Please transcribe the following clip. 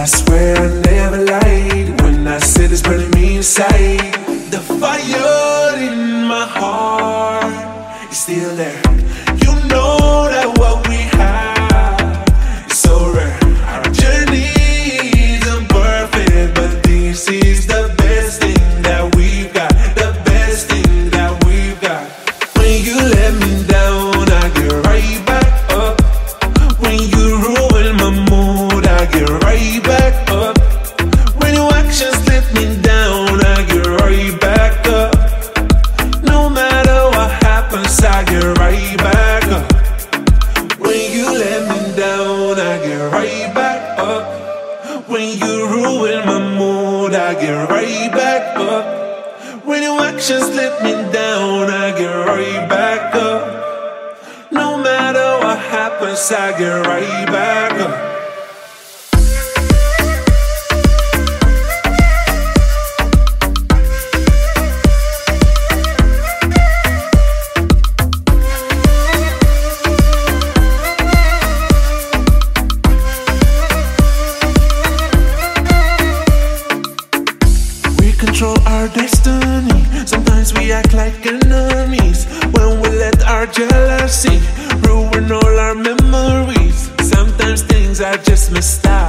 I swear I never lied when I said it's burning me inside. The fire in my heart is still there. You know that what we have is so rare. Our journey isn't perfect, but this is the best thing that we've got. The best thing that we've got. When you let me down, I get right back up. When you ruin my mood, I get right back up. When your actions let me down, I get right back up. No matter what happens, I get right back up. When you let me down, I get right back up. When you ruin my mood, I get right back up. When your actions let me down, I get right back up. No matter what happens, I get right back up. Control our destiny. Sometimes we act like enemies when we let our jealousy ruin all our memories. Sometimes things are just messed up.